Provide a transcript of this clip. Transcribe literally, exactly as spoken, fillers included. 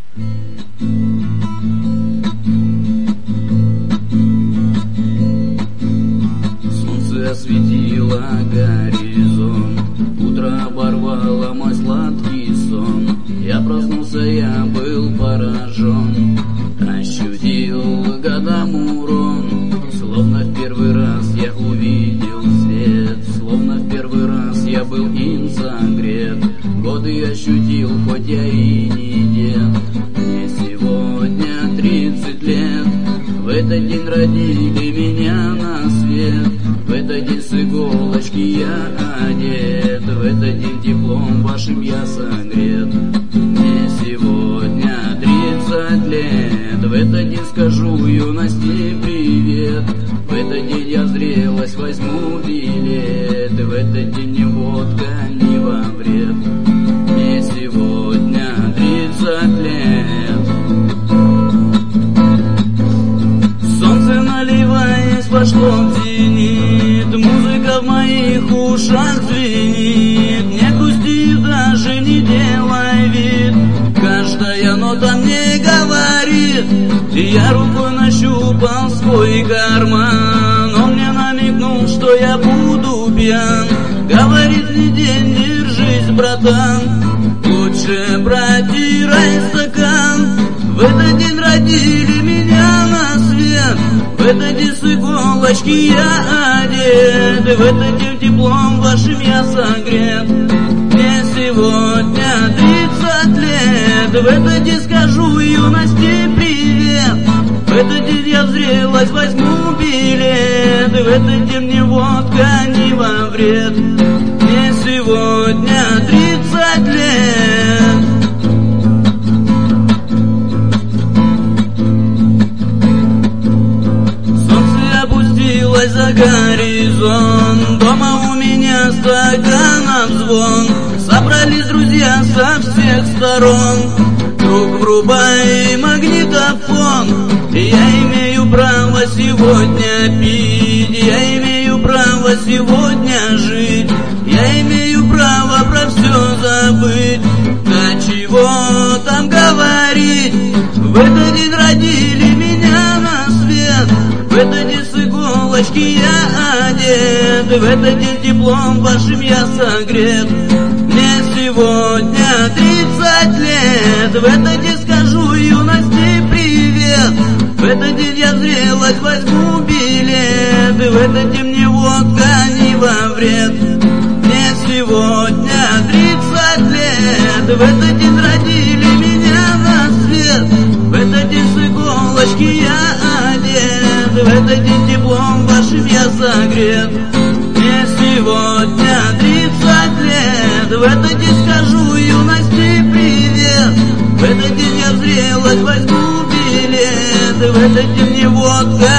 Солнце осветило горизонт, утро оборвало мой сладкий сон. Я проснулся, я был поражен, ощутил годам урон. Словно в первый раз я увидел свет, словно в первый раз я был им согрет. Годы ощутил, хоть я и не дед. Мне сегодня тридцать лет. В этот день родили меня на свет. В этот день с иголочки я одет. В этот день теплом вашим я согрет. Мне сегодня тридцать лет. В этот день скажу юности привет. В этот день я в зрелость возьму билет. В этот день ни водка, ни во вред. Мне сегодня тридцать лет. Солнце, наливаясь, пошло в зенит. Музыка в моих ушах звенит. Не грусти, даже не делай вид. Каждая нота мне говорит. И я рукой нащупал свой карман. Он мне намекнул, что я буду пьян. Говорит, не день, держись, братан. Лучше протирай стакан. В этот день родили меня на свет. В этот день с иголочки я одет. В этот день теплом вашим я согрет. Мне сегодня тридцать лет. В этот день скажу юности привет. В этот день я в зрелость возьму билет. В этот день ни водка, ни во вред. Мне сегодня тридцать лет. Солнце опустилось за горизонт. Дома у меня стаканов звон. Собрались друзья со всех сторон. Друг, врубай магнитофон. Я имею право сегодня пить. Я имею право сегодня жить. Я имею право про все забыть. Да чего там говорить. В этот день родили меня на свет. В этот день с иголочки я одет. В этот день теплом вашим я согрет. Мне сегодня тридцать лет. В этот день скажу юности привет. В этот день я в зрелость возьму билет. В этот день мне водка, ни во вред. Мне сегодня тридцать лет. В этот день родили меня на свет. В этот день с иголочки я одет. В этот день теплом вашим я согрет. Мне сегодня тридцать лет. В этот день скажу юности привет. В этот день я в зрелость возьму билет. В этот день не водка,